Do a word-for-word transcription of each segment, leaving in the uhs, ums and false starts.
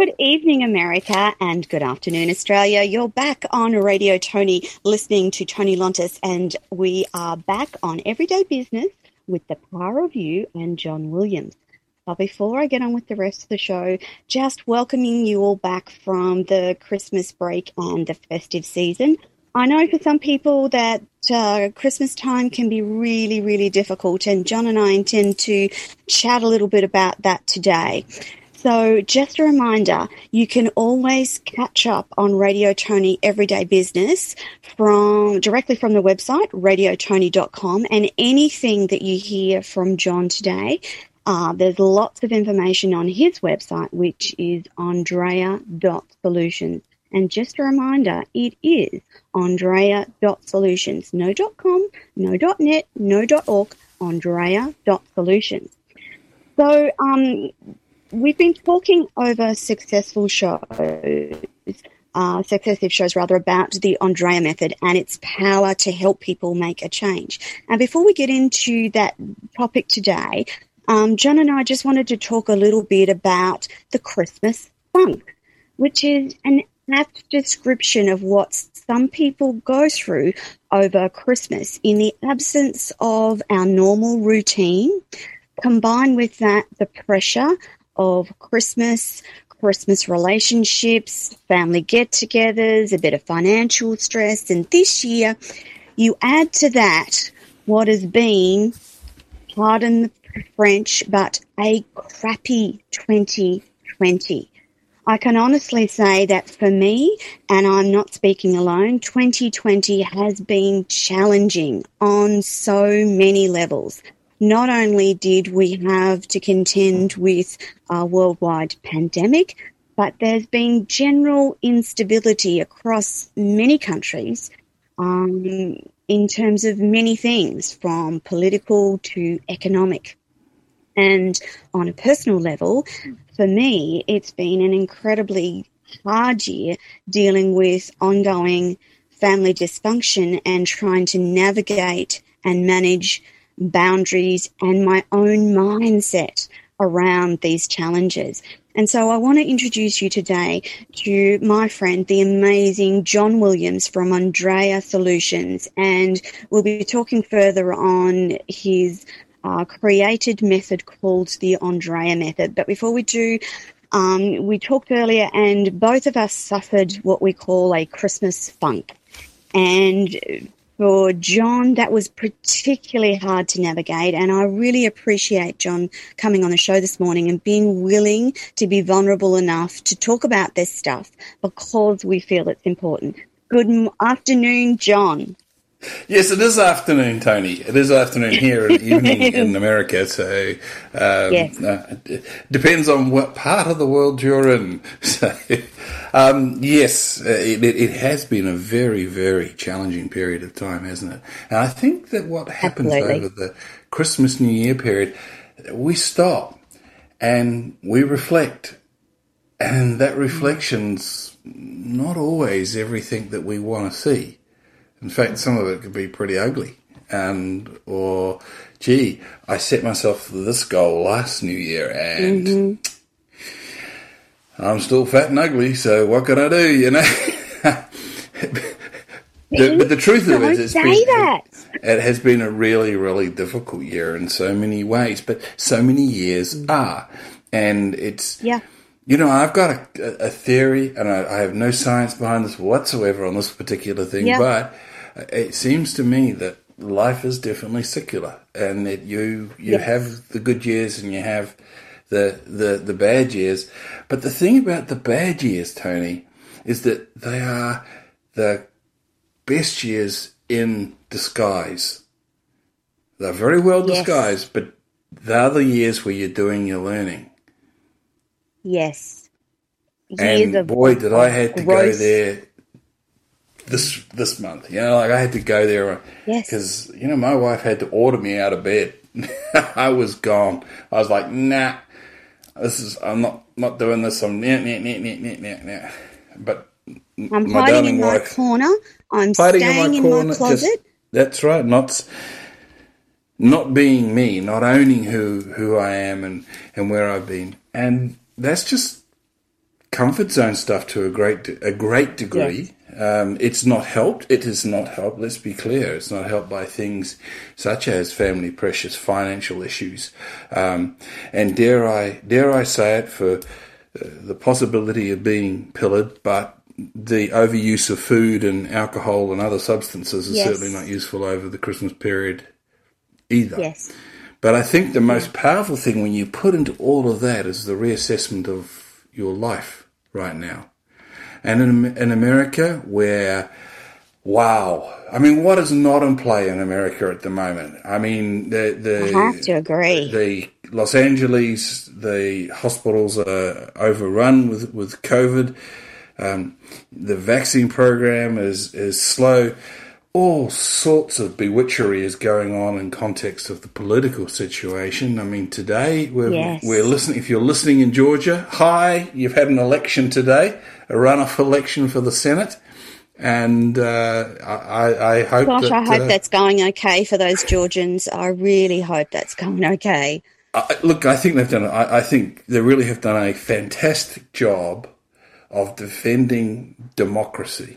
Good evening, America, and good afternoon, Australia. You're back on Radio Tony, listening to Tony Lontis, and we are back on Everyday Business with The Power of You and John Williams. But before I get on with the rest of the show, just welcoming you all back from the Christmas break and the festive season. I know for some people that uh, Christmas time can be really, really difficult, and John and I intend to chat a little bit about that today. So just a reminder, you can always catch up on Radio Tony Everyday Business from directly from the website, radio tony dot com, and anything that you hear from John today, uh, there's lots of information on his website, which is andrea dot solutions. And just a reminder, it is andrea dot solutions, no .com, no .net, no .org, andrea dot solutions. So, um, we've been talking over successful shows, uh, successive shows rather, about the Andrea method and its power to help people make a change. And before we get into that topic today, um, John and I just wanted to talk a little bit about the Christmas funk, which is an apt description of what some people go through over Christmas in the absence of our normal routine. Combine with that the pressure of Christmas, Christmas relationships, family get-togethers, a bit of financial stress, and this year you add to that what has been, pardon the French, but a crappy twenty twenty. I can honestly say that for me, and I'm not speaking alone, twenty twenty has been challenging on so many levels. Not only did we have to contend with a worldwide pandemic, but there's been general instability across many countries um, in terms of many things, from political to economic. And on a personal level, for me, it's been an incredibly hard year dealing with ongoing family dysfunction and trying to navigate and manage boundaries and my own mindset around these challenges. And so I want to introduce you today to my friend, the amazing John Williams from Andrea Solutions, and we'll be talking further on his uh, created method called the Andrea method. But before we do, um, we talked earlier and both of us suffered what we call a Christmas funk. And for John, that was particularly hard to navigate, and I really appreciate John coming on the show this morning and being willing to be vulnerable enough to talk about this stuff because we feel it's important. Good afternoon, John. Yes, it is afternoon, Tony. It is afternoon here and evening in America, so um, yes. uh, it depends on what part of the world you're in. So, um, yes, it, it has been a very, very challenging period of time, hasn't it? And I think that what happens Absolutely. over the Christmas, New Year period, we stop and we reflect, and that reflection's not always everything that we want to see. In fact, some of it could be pretty ugly. And, or, gee, I set myself this goal last New Year and mm-hmm. I'm still fat and ugly, so what can I do, you know? the, but the truth of it is, it, it has been a really, really difficult year in so many ways, but so many years mm-hmm. are. And it's... yeah. You know, I've got a, a theory, and I, I have no science behind this whatsoever on this particular thing, yeah. but it seems to me that life is definitely secular, and that you you yes. have the good years and you have the, the, the bad years. But the thing about the bad years, Tony, is that they are the best years in disguise. They're very well yes. disguised, but they're the years where you're doing your learning. Yes. Years and boy, did I have to gross. go there this this month. You know, like I had to go there because, yes. you know, my wife had to order me out of bed. I was gone. I was like, nah, this is, I'm not, not doing this. I'm nah, nah, nah, nah, nah, nah, nah. But I'm my hiding in my wife, corner. I'm staying in my, in corner, my closet. Just, that's right. Not not being me, not owning who, who I am and, and where I've been. And that's just comfort zone stuff to a great a great degree. Yes. Um, it's not helped. It is not helped. Let's be clear. It's not helped by things such as family pressures, financial issues, um, and dare I dare I say it, for uh, the possibility of being pillared. But the overuse of food and alcohol and other substances is yes. certainly not useful over the Christmas period either. Yes. But I think the most powerful thing when you put into all of that is the reassessment of your life right now. And in, in America, where, wow, I mean, what is not in play in America at the moment? I mean, the, the I have to agree. The Los Angeles, the hospitals are overrun with, with COVID. Um, the vaccine program is, is slow. All sorts of bewitchery is going on in context of the political situation. I mean, today we're, yes. we're listening. If you're listening in Georgia, hi, you've had an election today, a runoff election for the Senate, and uh, I, I hope. Gosh, that, I hope uh, that's going okay for those Georgians. I really hope that's going okay. I, look, I think they've done. I, I think they really have done a fantastic job of defending democracy.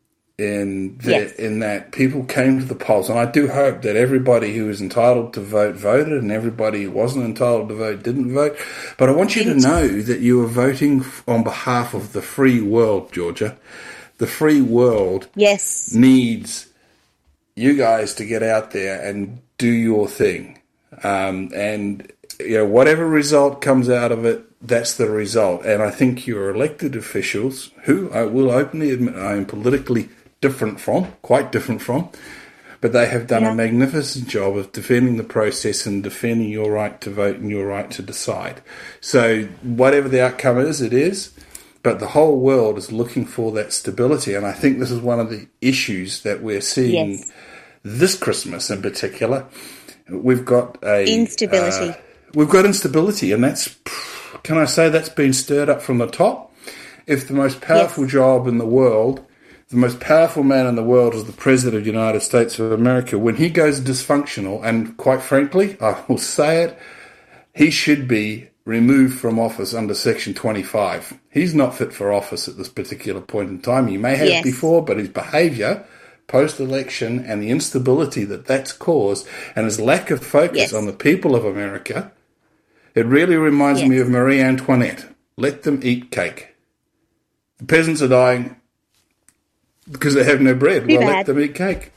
In the, yes. in that people came to the polls, and I do hope that everybody who was entitled to vote voted, and everybody who wasn't entitled to vote didn't vote. But I want you to know that you are voting on behalf of the free world, Georgia. The free world yes. needs you guys to get out there and do your thing, um, and you know whatever result comes out of it. That's the result. And I think your elected officials, who I will openly admit I am politically different from, quite different from, but they have done yeah. a magnificent job of defending the process and defending your right to vote and your right to decide. So whatever the outcome is, it is, but the whole world is looking for that stability, and I think this is one of the issues that we're seeing yes. this Christmas in particular. We've got a... Instability. Uh, we've got instability, and that's... Can I say that's been stirred up from the top? If the most powerful yes. job in the world, the most powerful man in the world is the President of the United States of America, when he goes dysfunctional, and quite frankly, I will say it, he should be removed from office under Section twenty-five. He's not fit for office at this particular point in time. He may have yes. before, but his behaviour post-election and the instability that that's caused and his lack of focus yes. on the people of America, it really reminds yes. me of Marie Antoinette. Let them eat cake. The peasants are dying because they have no bread. Too well, bad. Let them eat cake.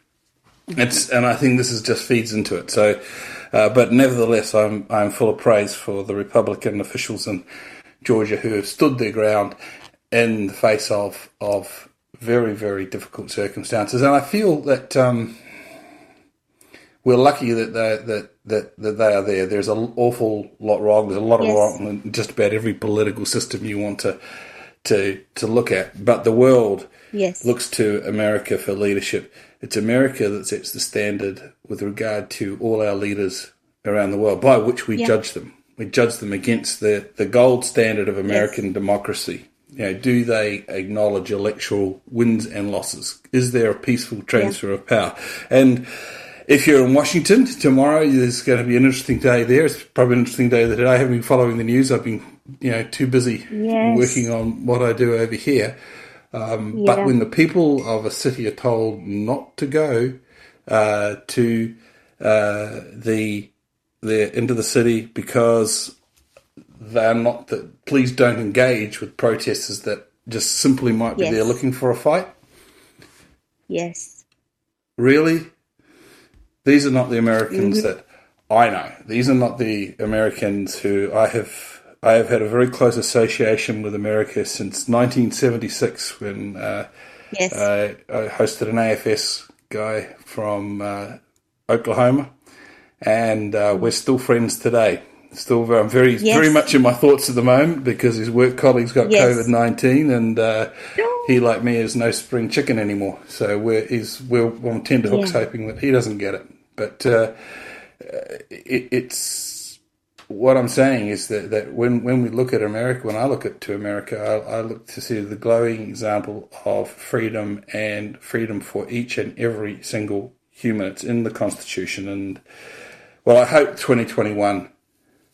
It's, and I think this is just feeds into it. So, uh, but nevertheless, I'm I'm full of praise for the Republican officials in Georgia who have stood their ground in the face of of very, very difficult circumstances. And I feel that um, we're lucky that they, that that that they are there. There's an awful lot wrong. There's a lot of yes. wrong in just about every political system you want to to to look at. But the world yes. looks to America for leadership. It's America that sets the standard with regard to all our leaders around the world, by which we yeah. judge them. We judge them against the, the gold standard of American yes. democracy. You know, do they acknowledge electoral wins and losses? Is there a peaceful transfer yeah. of power? And if you're in Washington tomorrow, there's going to be an interesting day there. It's probably an interesting day today. I haven't been following the news. I've been, you know, too busy yes. working on what I do over here. Um, yeah. But when the people of a city are told not to go uh, to uh, the the into the city because they're not, that please don't engage with protesters that just simply might be yes. there looking for a fight. Yes. Really? These are not the Americans mm-hmm. that I know. These are not the Americans who I have. I have had a very close association with America since nineteen seventy-six when uh, yes. uh, I hosted an A F S guy from uh, Oklahoma, and uh, we're still friends today. Still, I'm very, yes. very much in my thoughts at the moment because his work colleagues got yes. COVID nineteen, and uh, he, like me, is no spring chicken anymore. So we're, he's, we're on tenterhooks yeah. hoping that he doesn't get it. But uh, it, it's what I'm saying is that, that when, when we look at America, when I look at to America, I, I look to see the glowing example of freedom and freedom for each and every single human. It's in the Constitution, and well, I hope twenty twenty-one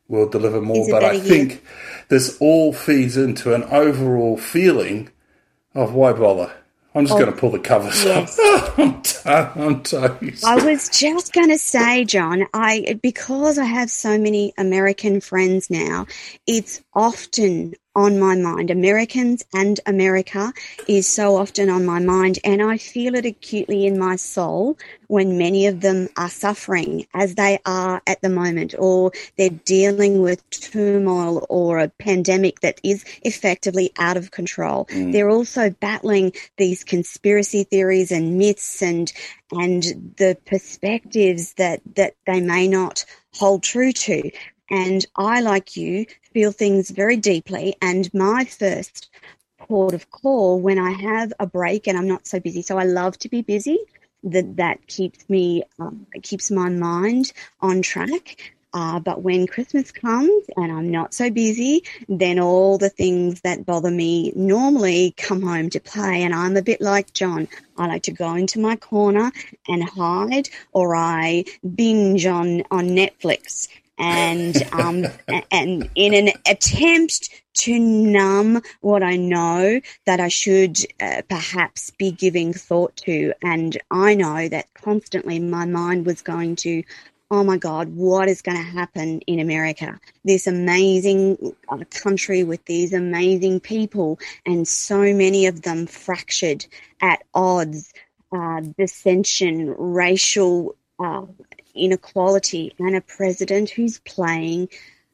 will deliver more. But I think year? this all feeds into an overall feeling of why bother? I'm just oh, going to pull the covers yes. up. I'm, t- I'm toast. I was just going to say, John, I because I have so many American friends now, it's often on my mind. Americans and America is so often on my mind, and I feel it acutely in my soul when many of them are suffering as they are at the moment, or they're dealing with turmoil or a pandemic that is effectively out of control. Mm. They're also battling these conspiracy theories and myths and and the perspectives that, that they may not hold true to. And I, like you, feel things very deeply. And my first port of call when I have a break and I'm not so busy, so I love to be busy, that that keeps me, um, keeps my mind on track. Uh, but when Christmas comes and I'm not so busy, then all the things that bother me normally come home to play. And I'm a bit like John. I like to go into my corner and hide, or I binge on, on Netflix. And um, and in an attempt to numb what I know that I should uh, perhaps be giving thought to, and I know that constantly my mind was going to, oh my God, what is going to happen in America? This amazing uh, country with these amazing people, and so many of them fractured, at odds, uh, dissension, racial uh inequality, and a president who's playing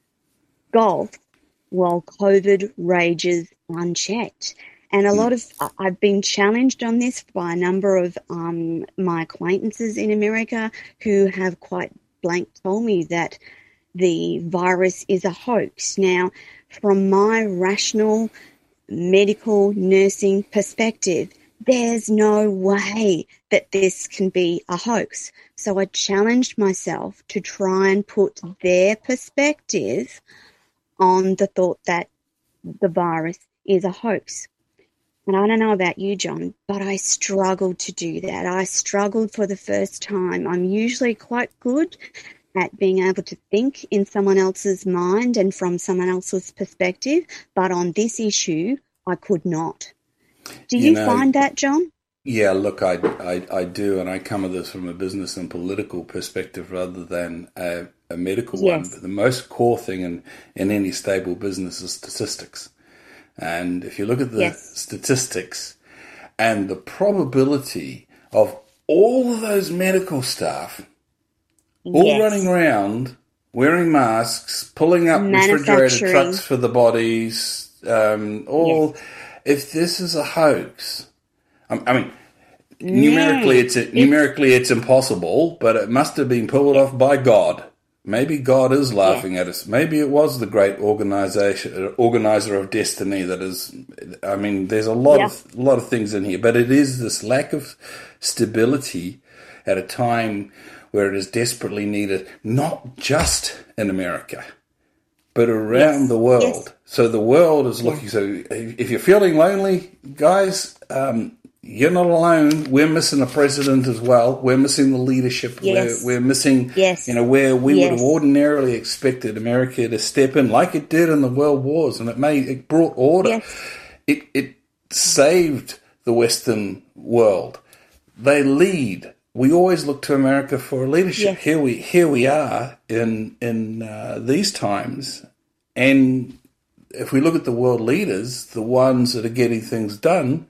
golf while COVID rages unchecked. And a lot of, I've been challenged on this by a number of um, my acquaintances in America who have quite blank told me that the virus is a hoax. Now, from my rational medical nursing perspective, there's no way that this can be a hoax. So I challenged myself to try and put their perspective on the thought that the virus is a hoax. And I don't know about you, John, but I struggled to do that. I struggled for the first time. I'm usually quite good at being able to think in someone else's mind and from someone else's perspective, but on this issue, I could not. Do you, you know, find that, John? Yeah, look, I, I, I do, and I come at this from a business and political perspective rather than a, a medical yes. one. But the most core thing in, in any stable business is statistics. And if you look at the yes. statistics and the probability of all of those medical staff all yes. running around, wearing masks, pulling up refrigerated trucks for the bodies, um, all... Yes. If this is a hoax, I mean, numerically it's numerically it's impossible, but it must have been pulled off by God. Maybe God is laughing yeah. at us. Maybe it was the great organization, organizer of destiny that is. I mean, there's a lot yeah. of a lot of things in here, but it is this lack of stability at a time where it is desperately needed, not just in America, but around yes. the world. Yes. So the world is looking, so if you're feeling lonely, guys, um, you're not alone. We're missing a president as well. We're missing the leadership. Yes. We're, we're missing, yes. you know, where we yes. would have ordinarily expected America to step in like it did in the world wars. And it made, it brought order. Yes. It, it saved the Western world. They lead. We always look to America for leadership. Yes. Here we, here we are in, in uh, these times. And if we look at the world leaders, the ones that are getting things done,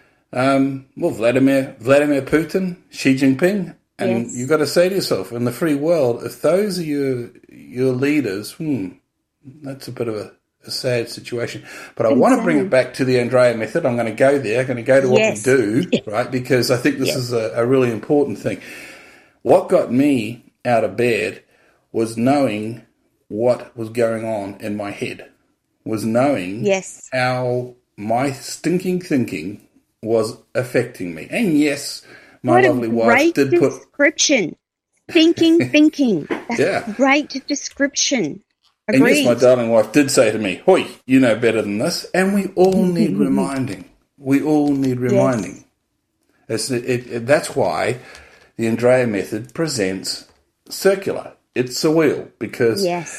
um, well, Vladimir Vladimir Putin, Xi Jinping, and yes. you've got to say to yourself, in the free world, if those are your your leaders, hmm, that's a bit of a, a sad situation. But I want to bring it back to the Andrea method. I'm going to go there. I'm going to go to what yes. we do, right? Because I think this yes. is a, a really important thing. What got me out of bed was knowing what was going on in my head. Was knowing yes. how my stinking thinking was affecting me. And yes, my what lovely wife did put... description. Thinking, thinking. That's yeah. a great description. Agreed. And yes, my darling wife did say to me, "Hoi, you know better than this." And we all need reminding. We all need reminding. Yes. It, it, it, that's why the Andrea method presents circular. It's a wheel because... Yes.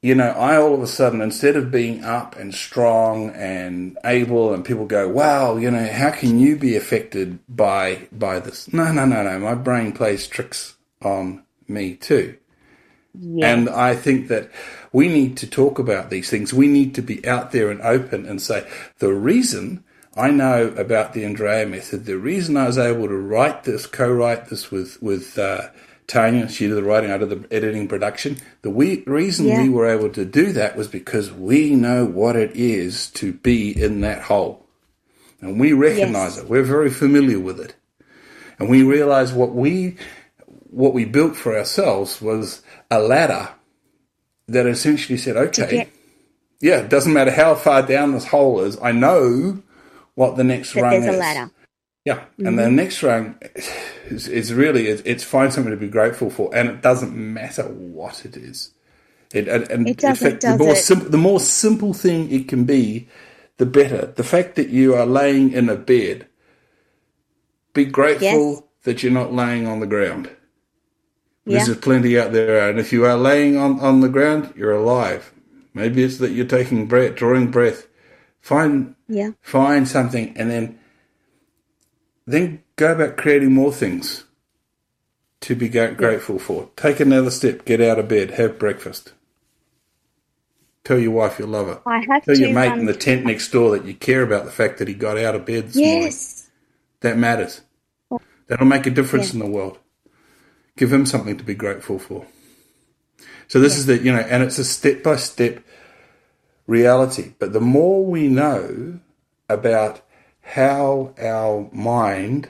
you know, I all of a sudden, instead of being up and strong and able, and people go, wow, you know, how can you be affected by by this? No, no, no, no. My brain plays tricks on me too. Yes. And I think that we need to talk about these things. We need to be out there and open and say, the reason I know about the Andrea method, the reason I was able to write this, co-write this with, with uh, Tanya, she did the writing, I did the editing production. The we, reason yeah. we were able to do that was because we know what it is to be in that hole. And we recognize yes. it. We're very familiar with it. And we realize what we what we built for ourselves was a ladder that essentially said, okay, get- yeah, it doesn't matter how far down this hole is, I know what the next that rung there's is. a ladder. Yeah, mm-hmm. and the next rung is, is really, it's, it's find something to be grateful for, and it doesn't matter what it is. It, and, and it doesn't, in fact, does the, more it? Simple, the more simple thing it can be, the better. The fact that you are laying in a bed, be grateful yes. that you're not laying on the ground. Yeah. There's plenty out there, and if you are laying on, on the ground, you're alive. Maybe it's that you're taking breath, drawing breath. Find yeah. find something, and then then go about creating more things to be grateful for. Take another step. Get out of bed. Have breakfast. Tell your wife you love her. I have Tell to, your mate um, in the tent next door that you care about the fact that he got out of bed this yes. morning. That matters. That'll make a difference yeah. in the world. Give him something to be grateful for. So this yeah. is the, you know, and it's a step-by-step reality. But the more we know about how our mind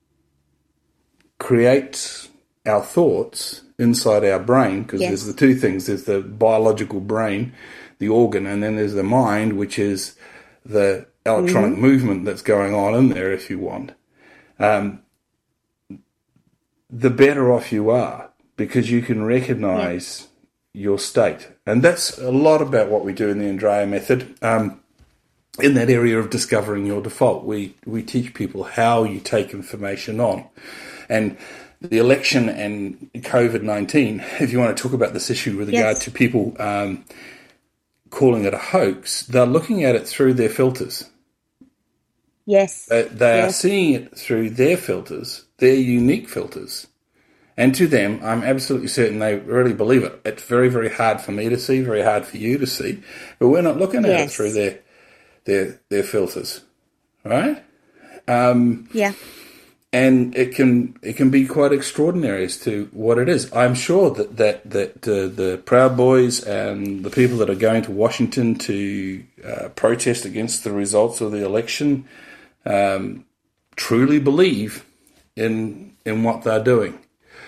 creates our thoughts inside our brain, because yes. there's the two things, there's the biological brain, the organ, and then there's the mind, which is the electronic mm-hmm. movement that's going on in there, if you want. Um, the better off you are, because you can recognize yeah. your state. And that's a lot about what we do in the Andrea method. Um, in that area of discovering your default, we, we teach people how you take information on. And the election and COVID nineteen, if you want to talk about this issue with regard yes. to people um, calling it a hoax, they're looking at it through their filters. Yes. They, they yes. are seeing it through their filters, their unique filters. And to them, I'm absolutely certain they really believe it. It's very, very hard for me to see, very hard for you to see. But we're not looking at yes. it through their their their filters, right? Um, yeah. And it can it can be quite extraordinary as to what it is. I'm sure that that that uh, the Proud Boys and the people that are going to Washington to uh, protest against the results of the election um, truly believe in in what they're doing.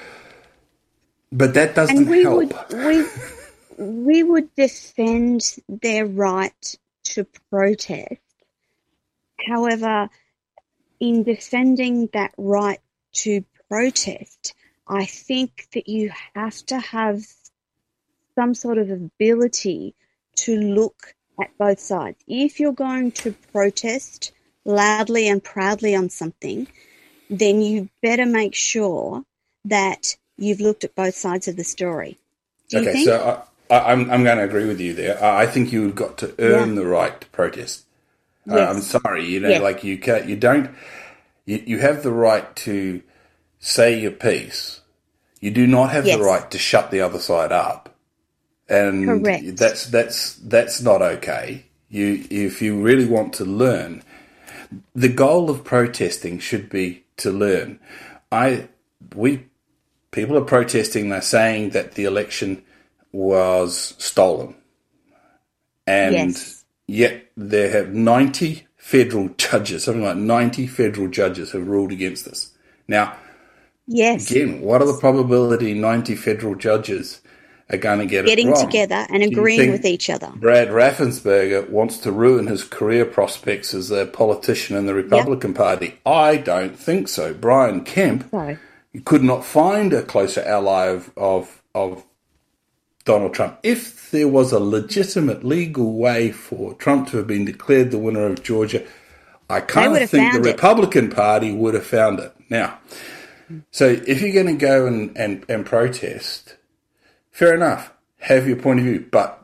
But that doesn't and we help. Would, we we would defend their right to protest. However, in defending that right to protest, I think that you have to have some sort of ability to look at both sides. If you're going to protest loudly and proudly on something, then you better make sure that you've looked at both sides of the story. Do you okay, think? so I, I, I'm I'm going to agree with you there. I think you've got to earn yeah. the right to protest. Yes. Uh, I'm sorry, you know, yeah. like you can't, you don't, you, you have the right to say your piece. You do not have yes. the right to shut the other side up, and Correct. that's that's that's not okay. You, if you really want to learn, the goal of protesting should be to learn. I we people are protesting. They're saying that the election was stolen, and. Yes. Yet there have ninety federal judges, something like ninety federal judges have ruled against this. Now, yes. again, what are the probability ninety federal judges are going to get Getting it wrong? Getting together and agreeing with each other. Brad Raffensperger wants to ruin his career prospects as a politician in the Republican yep. Party. I don't think so. Brian Kemp Sorry. could not find a closer ally of, of, of Donald Trump. If there was a legitimate legal way for Trump to have been declared the winner of Georgia, I kind of think the Republican it. Party would have found it. Now, so if you're going to go and, and, and protest, fair enough, have your point of view, but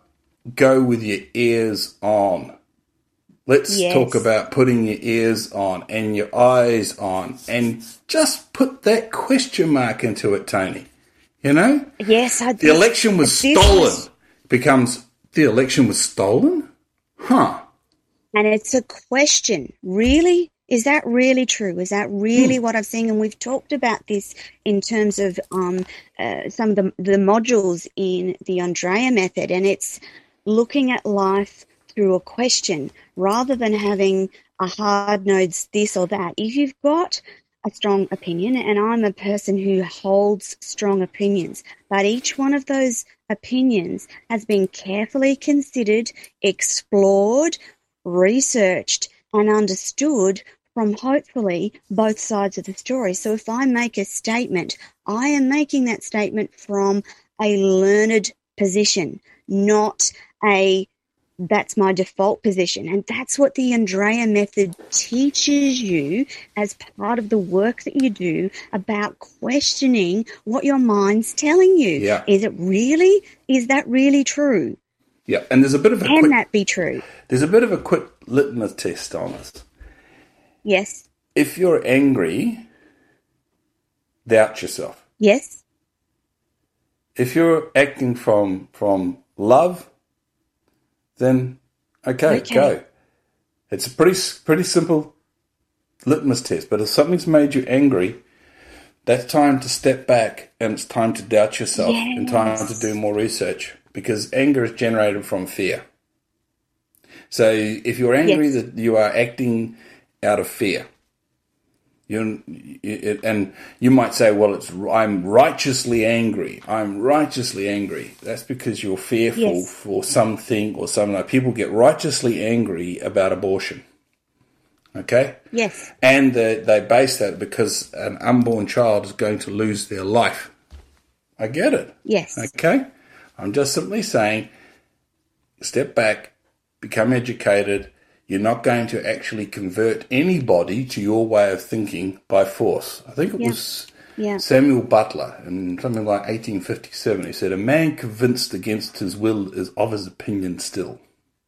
go with your ears on. Let's yes. talk about putting your ears on and your eyes on, and just put that question mark into it, Tony. You know? Yes. I, the election was stolen. Was... Becomes, the election was stolen? Huh. And it's a question. Really? Is that really true? Is that really hmm. what I've seen? And we've talked about this in terms of um, uh, some of the, the modules in the Andrea method, and it's looking at life through a question rather than having a hard nodes this or that. If you've got a strong opinion, and I'm a person who holds strong opinions, but each one of those opinions has been carefully considered, explored, researched, and understood from hopefully both sides of the story. So if I make a statement, I am making that statement from a learned position, not a that's my default position. And that's what the Andrea method teaches you as part of the work that you do about questioning what your mind's telling you. Yeah. Is it really? Is that really true? Yeah, and there's a bit of a Can quick, that be true? There's a bit of a quick litmus test on this. Yes. If you're angry, doubt yourself. Yes. If you're acting from from love, then okay, okay, go. It's a pretty pretty simple litmus test. But if something's made you angry, that's time to step back, and it's time to doubt yourself, yes. and time to do more research, because anger is generated from fear. So if you're angry, yes. that you are acting out of fear. You, you and you might say, well, it's I'm righteously angry. I'm righteously angry. That's because you're fearful yes. for something or something. Like people get righteously angry about abortion. Okay? Yes. And they, they base that because an unborn child is going to lose their life. I get it. Yes. Okay? I'm just simply saying, step back, become educated. You're not going to actually convert anybody to your way of thinking by force. I think it yeah. was yeah. Samuel Butler in something like eighteen fifty-seven. He said, a man convinced against his will is of his opinion still.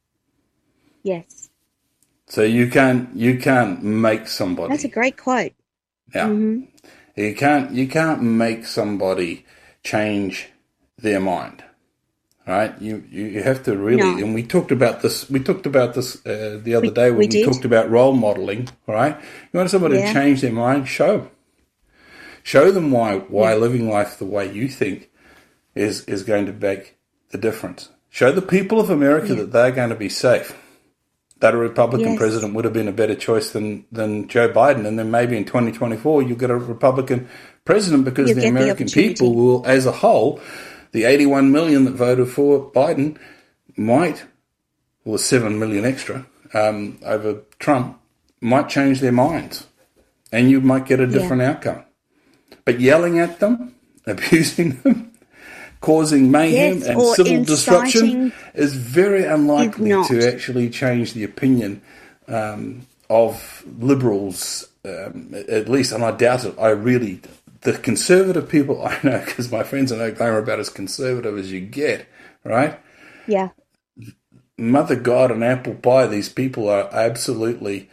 Yes. So you can't you can't make somebody. That's a great quote. Yeah. Mm-hmm. You can't you can't make somebody change their mind. Right, you, you have to really, no. and we talked about this. We talked about this uh, the other we, day when we, we talked about role modeling. Right, you want somebody yeah. to change their mind? Show them, show them why why yeah. living life the way you think is is going to make the difference. Show the people of America yeah. that they're going to be safe. That a Republican yes. president would have been a better choice than than Joe Biden, and then maybe in twenty twenty-four you'll get a Republican president because you'll the American the people will, as a whole. The eighty-one million that voted for Biden might, or seven million extra um, over Trump, might change their minds. And you might get a different yeah. outcome. But yelling at them, abusing them, causing mayhem yes, and civil disruption is very unlikely to actually change the opinion um, of liberals, um, at least, and I doubt it, I really the conservative people I know, because my friends in Oklahoma are about as conservative as you get, right? Yeah. Mother God and apple pie, these people are absolutely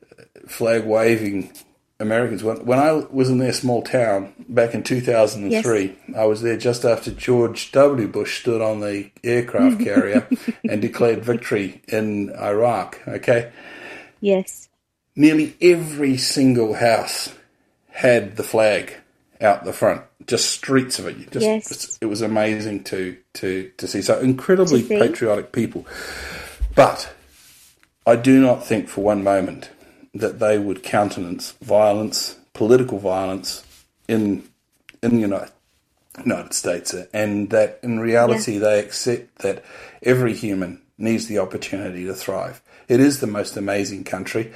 flag-waving Americans. When, when I was in their small town back in two thousand three, yes. I was there just after George W. Bush stood on the aircraft carrier and declared victory in Iraq, okay? Yes. Nearly every single house had the flag out the front, just streets of it. Just, yes. It was amazing to, to, to see. So incredibly see. patriotic people. But I do not think for one moment that they would countenance violence, political violence in in the United, United States, and that in reality yeah. they accept that every human needs the opportunity to thrive. It is the most amazing country.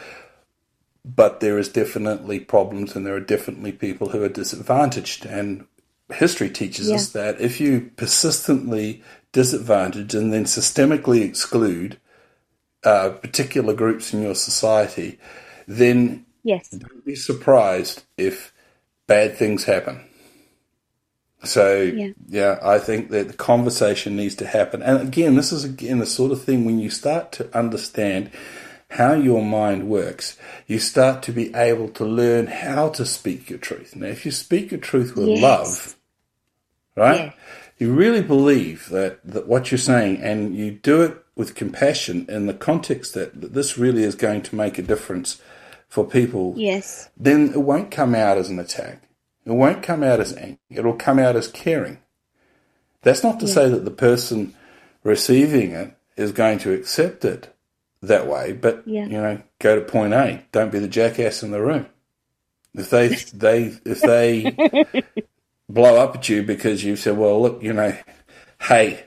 But there is definitely problems, and there are definitely people who are disadvantaged. And history teaches yeah. us that if you persistently disadvantage and then systemically exclude uh, particular groups in your society, then yes. don't be surprised if bad things happen. So, yeah. yeah, I think that the conversation needs to happen. And again, this is, again, the sort of thing when you start to understand how your mind works, you start to be able to learn how to speak your truth. Now, if you speak your truth with yes. love, right, yes. you really believe that, that what you're saying, and you do it with compassion in the context that, that this really is going to make a difference for people, yes. then it won't come out as an attack. It won't come out as anger. It'll come out as caring. That's not to yeah. say that the person receiving it is going to accept it that way, but, yeah. you know, go to point A. Don't be the jackass in the room. If they, they, if they blow up at you because you said, well, look, you know, hey,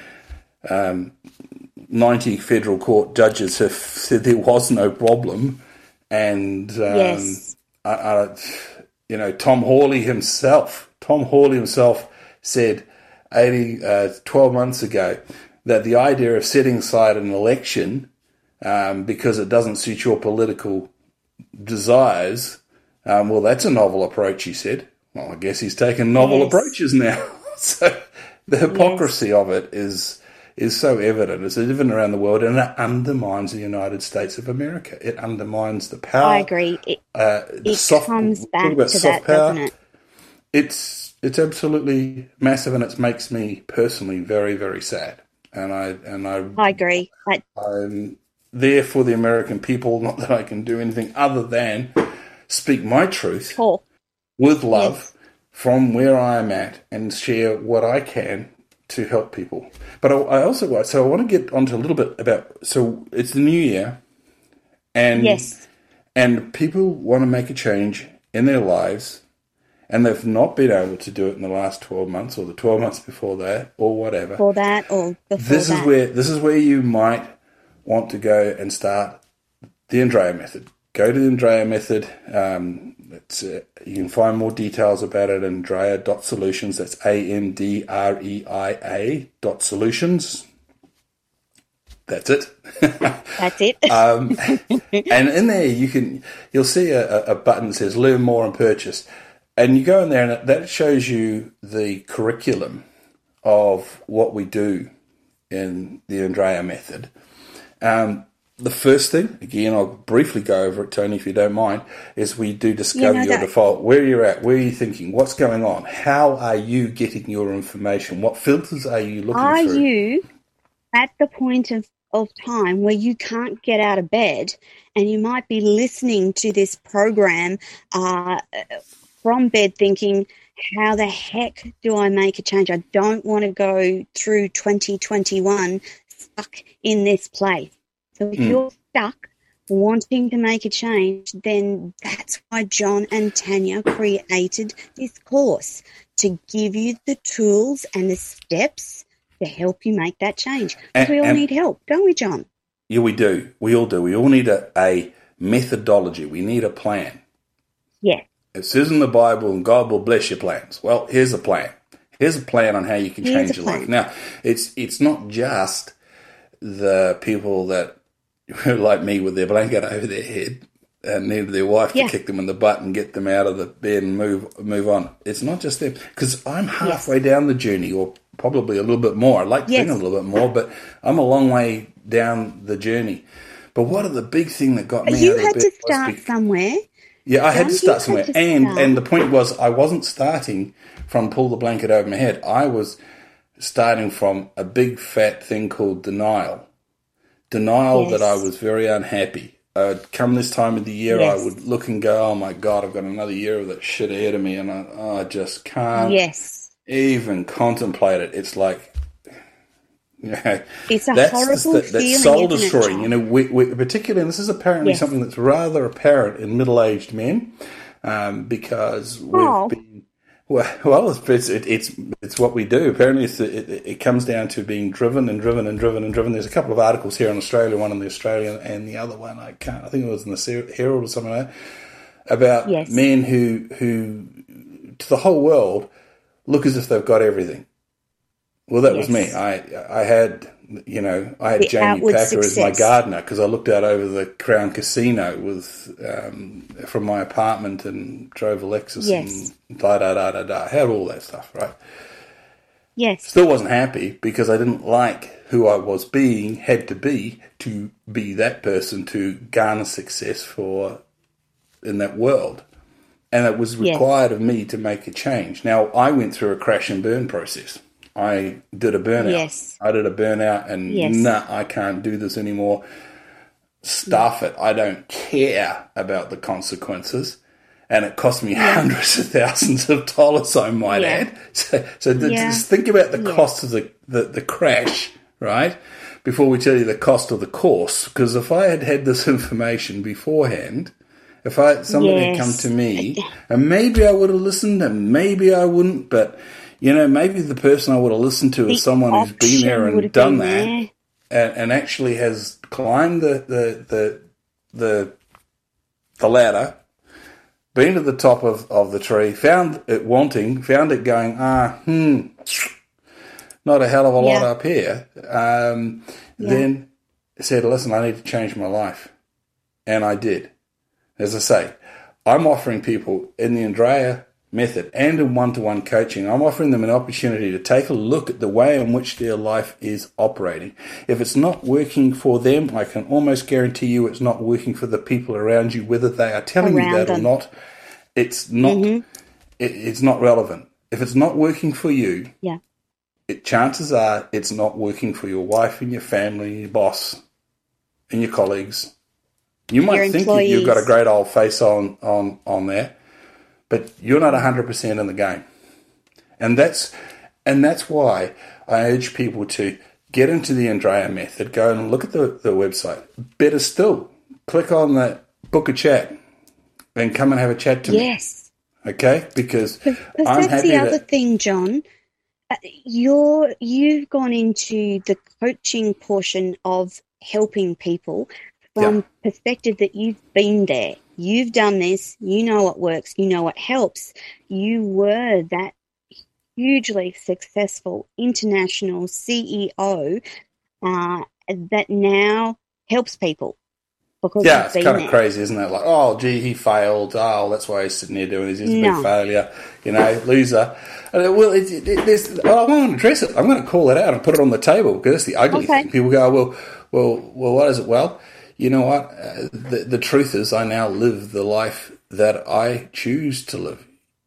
um, ninety federal court judges have said there was no problem, and, um, yes. I, I, you know, Tom Hawley himself, Tom Hawley himself said eighty, uh, twelve months ago that the idea of setting aside an election um, because it doesn't suit your political desires, um, well, that's a novel approach, he said. Well, I guess he's taken novel yes. approaches now. So the hypocrisy yes. of it is is so evident. It's evident around the world, and it undermines the United States of America. It undermines the power. I agree. It, uh, it soft, comes back to that, power. doesn't it? It's it's absolutely massive, and it makes me personally very, very sad. And I and I I agree. I, I'm there for the American people. Not that I can do anything other than speak my truth cool. with love yes. from where I am at, and share what I can to help people. But I, I also, so I want to get onto a little bit about, so it's the new year, and yes. and people want to make a change in their lives, and they've not been able to do it in the last twelve months, or the twelve months before that, or whatever. Before that, or before this that. is where This is where you might want to go and start the Andrea Method. Go to the Andrea Method. Um, it's, uh, you can find more details about it at andrea dot solutions. That's A N D R E I A dot solutions. That's it. That's it. um, and in there, you can you'll see a, a button that says "Learn More and Purchase," and you go in there, and that shows you the curriculum of what we do in the Andrea Method. Um, The first thing, again, I'll briefly go over it, Tony, if you don't mind, is we do discover yeah, no, your no. default. Where you're at, where you're thinking, what's going on, how are you getting your information, what filters are you looking are through? Are you at the point of, of time where you can't get out of bed, and you might be listening to this program uh, from bed thinking, how the heck do I make a change? I don't want to go through twenty twenty-one stuck in this place. So if mm. you're stuck wanting to make a change, then that's why John and Tanya created this course, to give you the tools and the steps to help you make that change. Because we all and, need help, don't we, John? Yeah, we do. We all do. We all need a, a methodology. We need a plan. Yeah. It says in the Bible, and God will bless your plans. Well, here's a plan. Here's a plan on how you can here's change your life. Now, it's it's not just the people that like me with their blanket over their head and needed their wife yeah. to kick them in the butt and get them out of the bed and move move on. It's not just them, because I'm halfway yes. down the journey, or probably a little bit more. I'd like to yes. think a little bit more, but I'm a long way down the journey. But what are the big thing that got me you out of had the to bed start was somewhere. Yeah, I had to start somewhere. To and start. and the point was, I wasn't starting from pull the blanket over my head. I was starting from a big fat thing called denial. Denial yes. that I was very unhappy. Uh, come this time of the year, yes. I would look and go, oh my God, I've got another year of that shit ahead of me, and I, oh, I just can't yes. even contemplate it. It's like, you know, it's a that's horrible the, feeling, that's soul isn't destroying. it, you know, we, we, particularly, and this is apparently yes. something that's rather apparent in middle-aged men, um, because we've oh. been. Well, well, it's it, it's it's what we do. Apparently, it's, it, it comes down to being driven and driven and driven and driven. There's a couple of articles here in Australia, one in the Australian and the other one I can't. I think it was in the Herald or something like that, about yes. men who who to the whole world look as if they've got everything, Well, that yes. was me. I I had, you know, I had the Jamie Packer success. as my gardener because I looked out over the Crown Casino with um, from my apartment and drove a Lexus yes. and da da da da da. I had all that stuff, right? Yes. Still wasn't happy because I didn't like who I was being, had to be to be that person to garner success for in that world. And it was required yes. of me to make a change. Now, I went through a crash and burn process. I did a burnout. Yes. I did a burnout and, yes. nah, I can't do this anymore. Stuff it. I don't care about the consequences. And it cost me yeah. hundreds of thousands of dollars, I might yeah. add. So, so the, yeah. just think about the yeah. cost of the, the, the crash, right, before we tell you the cost of the course. Because if I had had this information beforehand, if I somebody yes. had come to me, and maybe I would have listened and maybe I wouldn't, but, you know, maybe the person I would have listened to the is someone who's been there and done that and, and actually has climbed the, the, the, the, the ladder, been to the top of, of the tree, found it wanting, found it going, ah, hmm, not a hell of a yeah. lot up here, um, yeah. then said, listen, I need to change my life. And I did. As I say, I'm offering people in the Andrea method and in one-to-one coaching, I'm offering them an opportunity to take a look at the way in which their life is operating. If it's not working for them, I can almost guarantee you it's not working for the people around you, whether they are telling around you that them. or not. It's not. Mm-hmm. It, it's not relevant. If it's not working for you, yeah, it, chances are it's not working for your wife and your family, your boss, and your colleagues. You might your think employees. you've got a great old face on, on, on there, but you're not one hundred percent in the game. And that's and that's why I urge people to get into the Andrea method, go and look at the, the website. Better still, click on the book a chat and come and have a chat to yes. me. Yes. Okay? Because Cause, cause I'm that's happy the other to, thing, John. Uh, you're, you've gone into the coaching portion of helping people from yeah. perspective that you've been there. You've done this. You know what works. You know what helps. You were that hugely successful international C E O uh, that now helps people. Because yeah, it's kind of there. crazy, isn't it? Like, oh, gee, he failed. Oh, that's why he's sitting here doing this. He's a no. big failure, you know, loser. And, well, it, it, it, there's, oh, I want to address it. I'm going to call it out and put it on the table because that's the ugly okay. thing. People go, well, well, well, what is it? Well, you know what? Uh, the, the truth is I now live the life that I choose to live.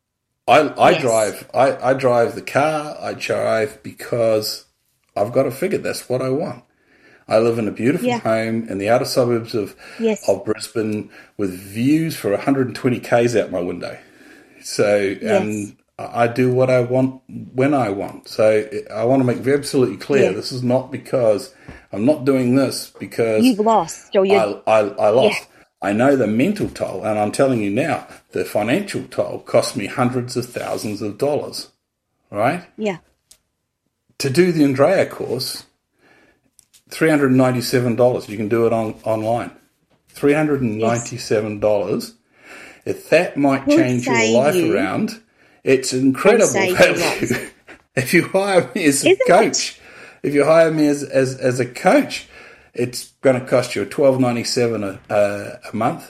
I, I yes. drive. I, I drive the car. I drive because I've got to figure that's what I want. I live in a beautiful yeah. home in the outer suburbs of yes. of Brisbane with views for one hundred twenty kays out my window. So, yes. and I do what I want when I want. So I want to make absolutely clear, yes. this is not because I'm not doing this because you've lost. Or I, I, I lost. Yeah. I know the mental toll, and I'm telling you now, the financial toll cost me hundreds of thousands of dollars, right? Yeah. To do the Andrea course, three hundred ninety-seven dollars. You can do it on online. three hundred ninety-seven dollars. Yes. If that might Would change your life you, around, it's incredible value. If you hire me as a Isn't coach, it? if you hire me as, as, as a coach, it's going to cost you twelve ninety-seven a, a, a month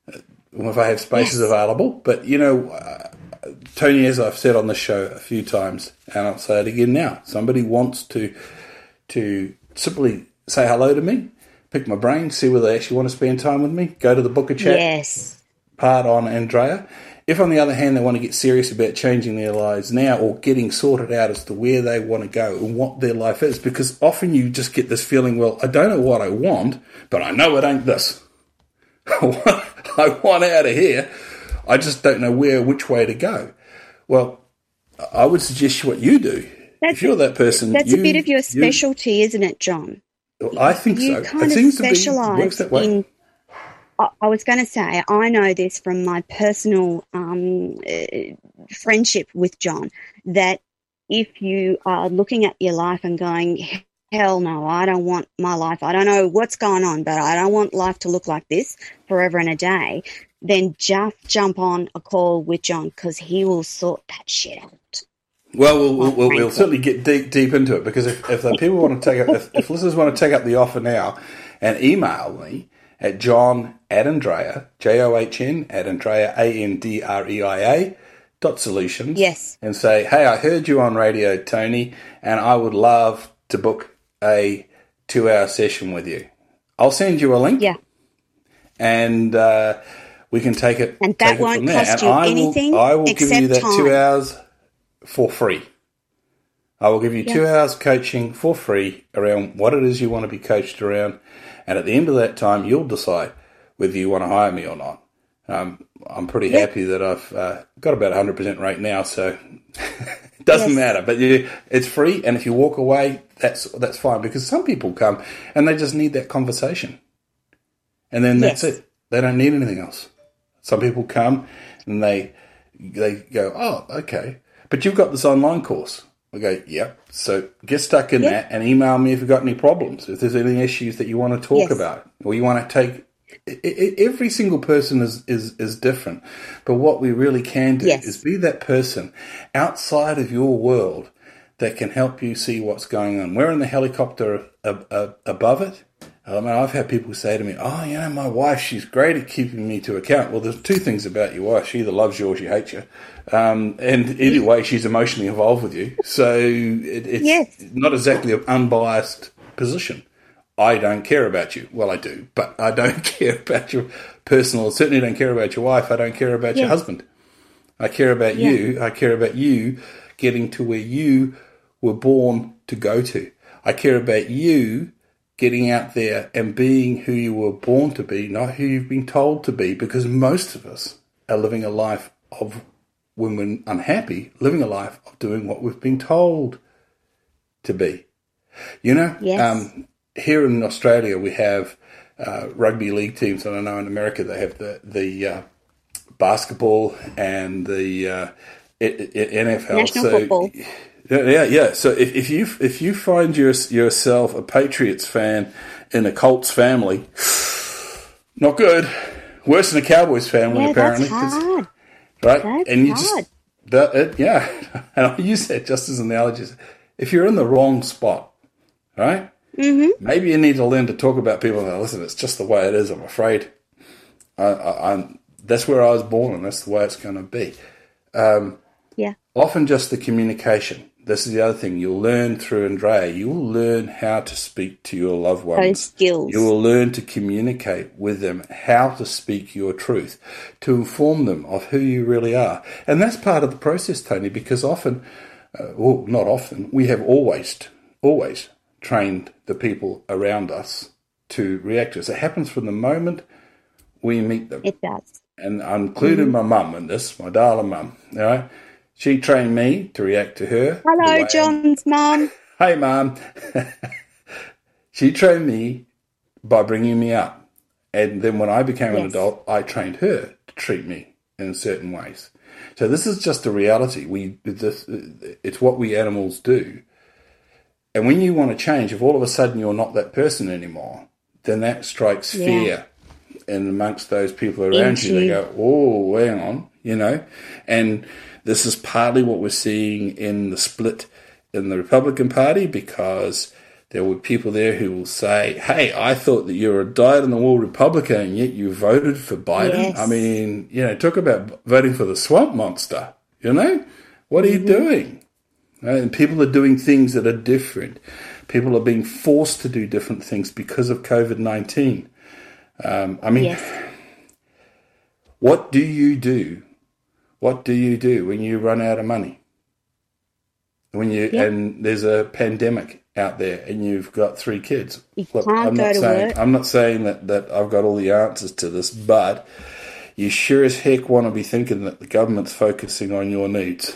if I have spaces yes. available. But, you know, uh, Tony, as I've said on the show a few times, and I'll say it again now, somebody wants to to simply say hello to me, pick my brain, see whether they actually want to spend time with me, go to the Book of Chat yes. part on Andrea. If, on the other hand, they want to get serious about changing their lives now or getting sorted out as to where they want to go and what their life is, because often you just get this feeling, well, I don't know what I want, but I know it ain't this. I want out of here. I just don't know where, which way to go. Well, I would suggest what you do. That's if you're that person, that's you, a bit of your specialty, you, isn't it, John? I think you so. Kind it of seems to be specialise works that way. In, I, I was going to say, I know this from my personal um, uh, friendship with John, that if you are looking at your life and going, hell no, I don't want my life, I don't know what's going on, but I don't want life to look like this forever and a day, then just jump on a call with John because he will sort that shit out. Well, we'll, we'll, we'll, we'll certainly get deep deep into it, because if, if the people want to take up, if, if listeners want to take up the offer now and email me at John at Andrea, J O H N at Andrea, A N D R E I A dot solutions. Yes. And say, hey, I heard you on radio, Tony, and I would love to book a two-hour session with you. I'll send you a link. Yeah. And uh, we can take it, and that take won't it from there. cost and you I anything will, I will give you that time. two hours for free. I will give you yeah. two hours coaching for free around what it is you want to be coached around. And at the end of that time, you'll decide whether you want to hire me or not. Um, I'm pretty yeah. happy that I've uh, got about one hundred percent rate now, so it doesn't yes. matter. But you, it's free, and if you walk away, that's that's fine, because some people come and they just need that conversation. And then that's yes. it. They don't need anything else. Some people come and they they go, oh, okay. But you've got this online course. I go, yep. So get stuck in yep. that and email me if you've got any problems, if there's any issues that you want to talk yes. about, or you want to take. It, it, every single person is, is, is different. But what we really can do yes. is be that person outside of your world that can help you see what's going on. We're in the helicopter ab- ab- above it. I mean, I've had people say to me, oh, you know, my wife, she's great at keeping me to account. Well, there's two things about your wife. She either loves you or she hates you. Um, and either way, she's emotionally involved with you. So it, it's yes. not exactly an unbiased position. I don't care about you. Well, I do, but I don't care about your personal, certainly don't care about your wife. I don't care about yes. your husband. I care about yeah. you. I care about you getting to where you were born to go to. I care about you getting out there and being who you were born to be, not who you've been told to be, because most of us are living a life of, when we're unhappy, living a life of doing what we've been told to be. You know, yes. um, here in Australia we have uh, rugby league teams, and I know in America they have the, the uh, basketball and the uh, N F L. National so, football. Yeah, yeah. So if, if you if you find your, yourself a Patriots fan in a Colts family, not good. Worse than a Cowboys family, yeah, apparently. That's hard. Right, that's and you hard. just that it, yeah. And I use that just as an analogy. If you're in the wrong spot, right? Mm-hmm. Maybe you need to learn to talk about people and go, listen, it's just the way it is. I'm afraid. I, I, I'm. That's where I was born, and that's the way it's going to be. Um, yeah. Often just the communication. This is the other thing. You'll learn through Andrea. You will learn how to speak to your loved ones. Those skills. You will learn to communicate with them, how to speak your truth, to inform them of who you really are. And that's part of the process, Tony, because often, uh, well, not often, we have always, always trained the people around us to react to us. It happens from the moment we meet them. It does. And I included mm-hmm. my mum in this, my darling mum, all right? She trained me to react to her. Hello, John's mum. Hey, Mum. She trained me by bringing me up. And then when I became yes. an adult, I trained her to treat me in certain ways. So this is just a reality. We this, It's what we animals do. And when you want to change, if all of a sudden you're not that person anymore, then that strikes yeah. fear in amongst those people around you. They go, oh, hang on, you know. And this is partly what we're seeing in the split in the Republican Party, because there were people there who will say, hey, I thought that you were a dyed-in-the-wool Republican and yet you voted for Biden. Yes. I mean, you know, talk about voting for the swamp monster, you know? What are mm-hmm. you doing? And people are doing things that are different. People are being forced to do different things because of COVID nineteen. Um, I mean, yes. what do you do? What do you do when you run out of money? When you yeah. and there's a pandemic out there and you've got three kids. You Look, can't I'm go not to saying work. I'm not saying that, that I've got all the answers to this, but you sure as heck want to be thinking that the government's focusing on your needs.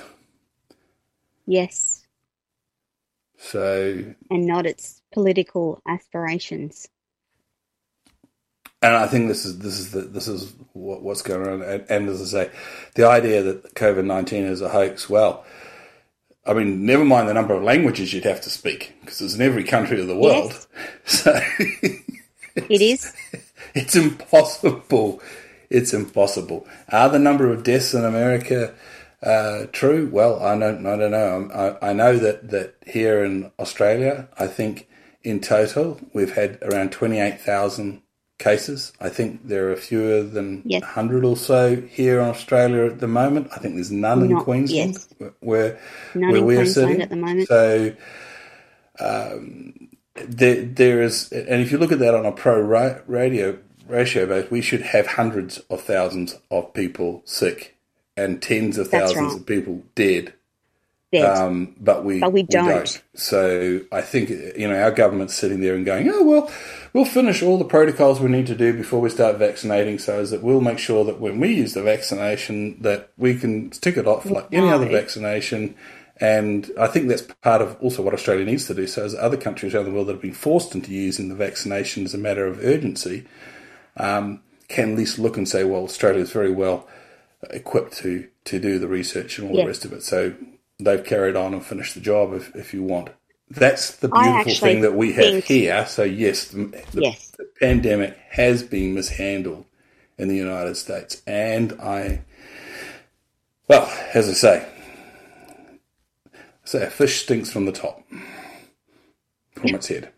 Yes. So and not its political aspirations. And I think this is this is the, this is what, what's going on. And, and as I say, the idea that COVID nineteen is a hoax, well, I mean, never mind the number of languages you'd have to speak, because it's in every country of the world. Yes. So it is. It's impossible. It's impossible. Are the number of deaths in America uh, true? Well, I don't, I don't know. I, I know that, that here in Australia, I think in total we've had around twenty-eight thousand cases. I think there are fewer than yes. one hundred or so here in Australia at the moment. I think there's none Not, in Queensland yes. where, none where in we Queensland are sitting. At the moment. So um, there, there is, and if you look at that on a pro ra- radio ratio base, we should have hundreds of thousands of people sick and tens of That's thousands right. of people dead. dead. Um, but we, but we don't. we don't. So I think, you know, our government's sitting there and going, oh, well, we'll finish all the protocols we need to do before we start vaccinating so as that we'll make sure that when we use the vaccination that we can tick it off like any other vaccination. And I think that's part of also what Australia needs to do. So as other countries around the world that have been forced into using the vaccination as a matter of urgency um, can at least look and say, well, Australia is very well equipped to, to do the research and all yes. the rest of it. So they've carried on and finished the job if, if you want. That's the beautiful thing that we have think... here. So yes the, the, yes, the pandemic has been mishandled in the United States. And I, well, as I say, So a fish stinks from the top, from its head.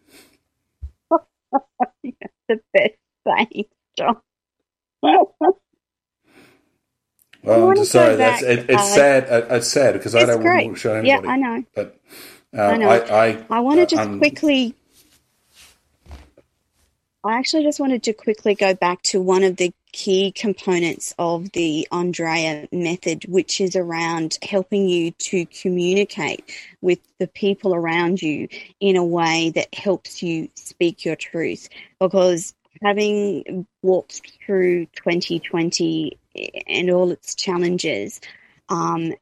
The best saying, John. Well, I'm just sorry. That's it, it's uh, sad. It's sad because I don't great. want to show anybody. Yeah, I know. But uh, I know. I, I, I want to uh, just um, quickly. I actually just wanted to quickly go back to one of the key components of the Andrea method, which is around helping you to communicate with the people around you in a way that helps you speak your truth. Because having walked through twenty twenty and all its challenges, um,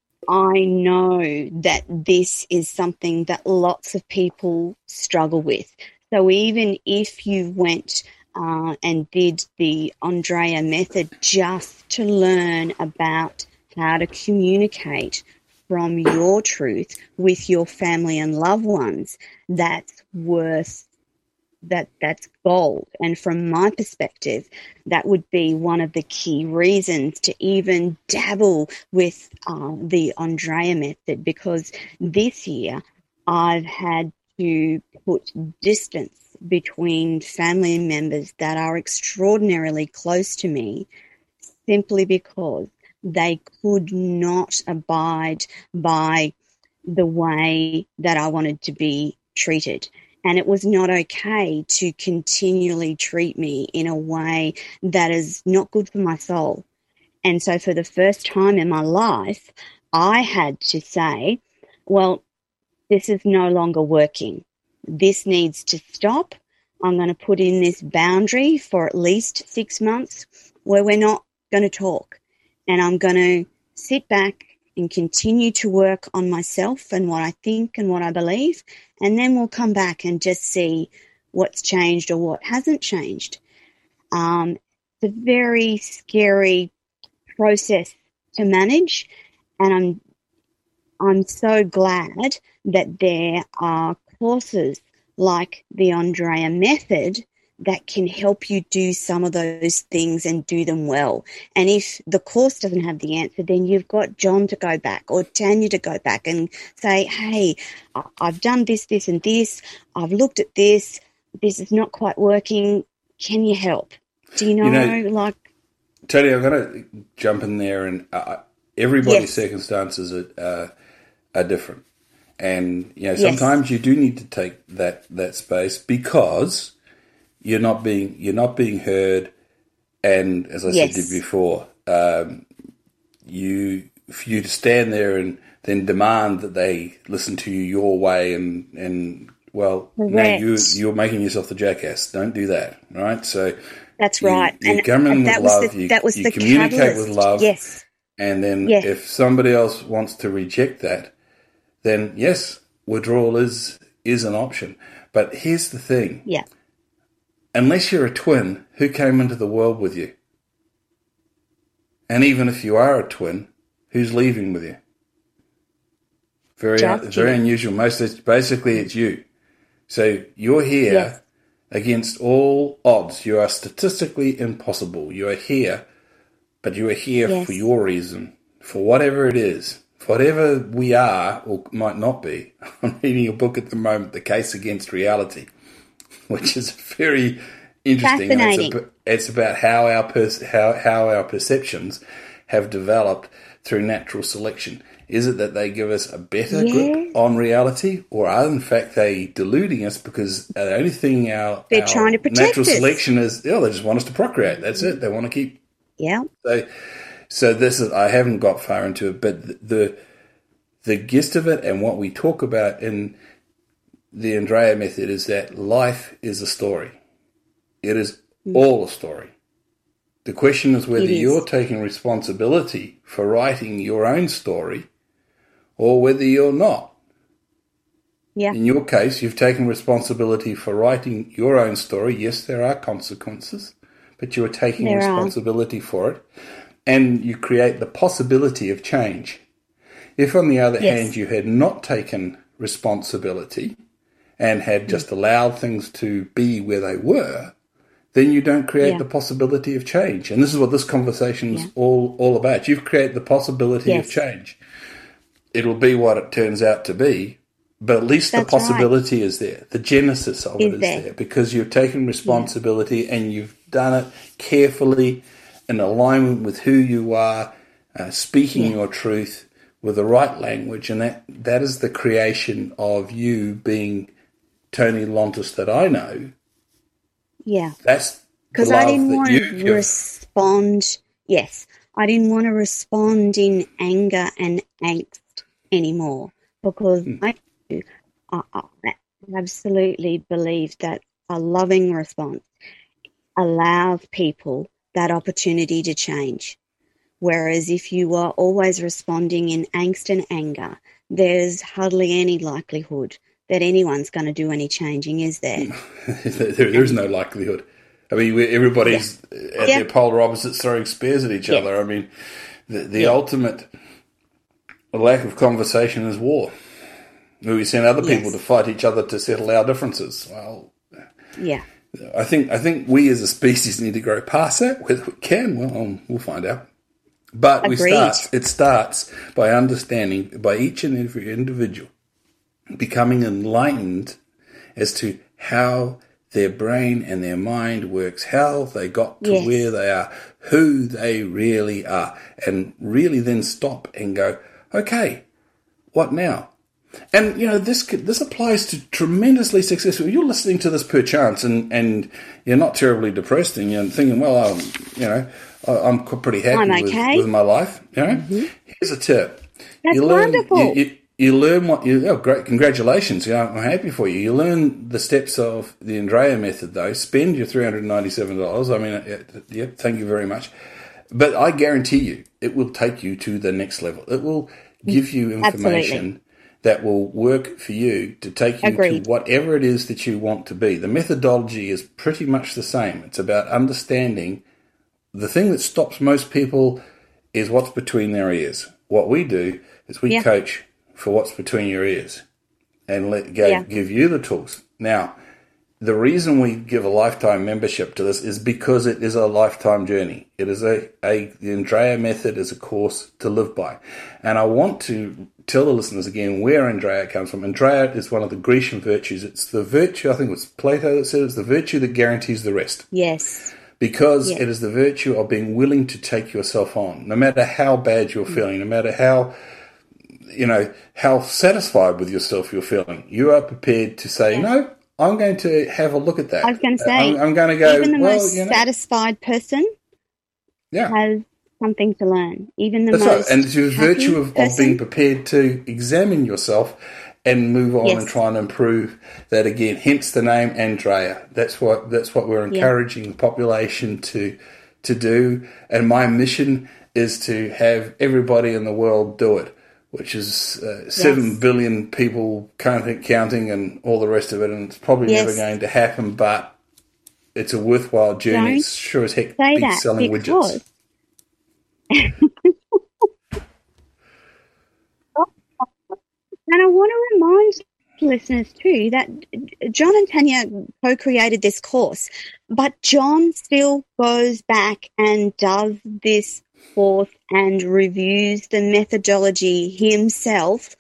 I know that this is something that lots of people struggle with. So even if you went uh, and did the Andrea method just to learn about how to communicate from your truth with your family and loved ones, that's worth that that's gold. And from my perspective, that would be one of the key reasons to even dabble with uh, the Andrea method, because this year I've had to put distance between family members that are extraordinarily close to me simply because they could not abide by the way that I wanted to be treated. And it was not okay to continually treat me in a way that is not good for my soul. And so for the first time in my life, I had to say, well, this is no longer working. This needs to stop. I'm going to put in this boundary for at least six months where we're not going to talk. And I'm going to sit back and continue to work on myself and what I think and what I believe. And then we'll come back and just see what's changed or what hasn't changed. Um, it's a very scary process to manage. And I'm I'm so glad that there are courses like the Andrea method that can help you do some of those things and do them well. And if the course doesn't have the answer, then you've got John to go back or Tanya to go back and say, hey, I've done this, this and this. I've looked at this. This is not quite working. Can you help? Do you know, you know like... Tony, I'm going to jump in there, and uh, everybody's yes. circumstances are, uh, are different. And, you know, sometimes yes. you do need to take that, that space because you're not being you're not being heard. And as I yes. said to you before, um, you for you to stand there and then demand that they listen to you your way and, and well, Correct. now you, you're making yourself the jackass. Don't do that, right? So that's you, right. You and come in that with was love. The, you that was you the communicate catalyst. with love. Yes. And then yes. if somebody else wants to reject that, then yes, withdrawal is is an option. But here's the thing. Yeah. Unless you're a twin, who came into the world with you? And even if you are a twin, who's leaving with you? Very Just very you. unusual. Most it's, basically it's you. So you're here yes. against all odds. You are statistically impossible. You are here, but you are here yes. for your reason, for whatever it is, whatever we are or might not be. I'm reading a book at the moment, The Case Against Reality, which is very interesting. Fascinating. It's, a, it's about how our pers- how how our perceptions have developed through natural selection. Is it that they give us a better yes. grip on reality, or are in fact they deluding us because the only thing our, They're our trying to protect natural us. selection is, yeah, they just want us to procreate. That's it. They want to keep. Yeah. So, so this is, I haven't got far into it, but the the gist of it and what we talk about in the Andrea method is that life is a story. It is mm. all a story. The question is whether is. you're taking responsibility for writing your own story or whether you're not. Yeah. In your case, you've taken responsibility for writing your own story. Yes, there are consequences, but you are taking there responsibility are. for it, and you create the possibility of change. If, on the other yes. hand, you had not taken responsibility and had just allowed things to be where they were, then you don't create yeah. the possibility of change. And this is what this conversation is yeah. all, all about. You've created the possibility yes. of change. It'll be what it turns out to be, but at least That's the possibility right. is there. The genesis of is it is there. there because you've taken responsibility yeah. and you've done it carefully in alignment with who you are, uh, speaking yeah. your truth with the right language, and that, that is the creation of you being Tony Lontis that I know. Yeah. That's because I didn't want to respond. Yes. I didn't want to respond in anger and angst anymore because mm. I, I, I absolutely believe that a loving response allows people that opportunity to change. Whereas if you are always responding in angst and anger, there's hardly any likelihood that anyone's going to do any changing, is there? there, there is no likelihood. I mean, everybody's yeah. at yeah. their polar opposites throwing spears at each yeah. other. I mean, the, the yeah. ultimate lack of conversation is war. We send other people yes. to fight each other to settle our differences. Well, yeah. I think I think we as a species need to grow past that. Whether we can, well, um, we'll find out. But we start. It starts by understanding, by each and every individual becoming enlightened as to how their brain and their mind works, how they got to yes. where they are, who they really are, and really then stop and go, okay, what now? And, you know, this this applies to tremendously successful. You're listening to this perchance and, and you're not terribly depressed and you're thinking, well, um, you know, I'm pretty happy I'm okay. with, with my life. You know, mm-hmm. Here's a tip. That's you learn, wonderful. You, you, you learn what you, oh, great, congratulations. You know, I'm happy for you. You learn the steps of the Andrea method, though. Spend your three hundred ninety-seven dollars. I mean, yeah, thank you very much. But I guarantee you, it will take you to the next level. It will give you information Absolutely. that will work for you to take you Agreed. to whatever it is that you want to be. The methodology is pretty much the same. It's about understanding. The thing that stops most people is what's between their ears. What we do is we yeah. coach for what's between your ears and let go, yeah. give you the tools. Now, the reason we give a lifetime membership to this is because it is a lifetime journey. It is a, a the Andrea method is a course to live by. And I want to tell the listeners again where Andrea comes from. Andrea is one of the Grecian virtues. It's the virtue, I think it was Plato that said it's the virtue that guarantees the rest. Yes. Because yes. it is the virtue of being willing to take yourself on, no matter how bad you're feeling, no matter how, you know, how satisfied with yourself you're feeling. You are prepared to say, yeah. no, I'm going to have a look at that. I was going to say, I'm, I'm going to go, even the well, most you know, satisfied person yeah. has something to learn. Even the That's most right. And it's the virtue of, of being prepared to examine yourself and move on yes. and try and improve that again. Hence the name Andrea. That's what that's what we're encouraging yeah. the population to to do. And my mission is to have everybody in the world do it, which is uh, seven yes. billion people counting, counting and all the rest of it. And it's probably yes. never going to happen, but it's a worthwhile journey. Don't it's sure as heck beats selling because... widgets. And I want to remind listeners too that John and Tanya co-created this course, but John still goes back and does this forth and reviews the methodology himself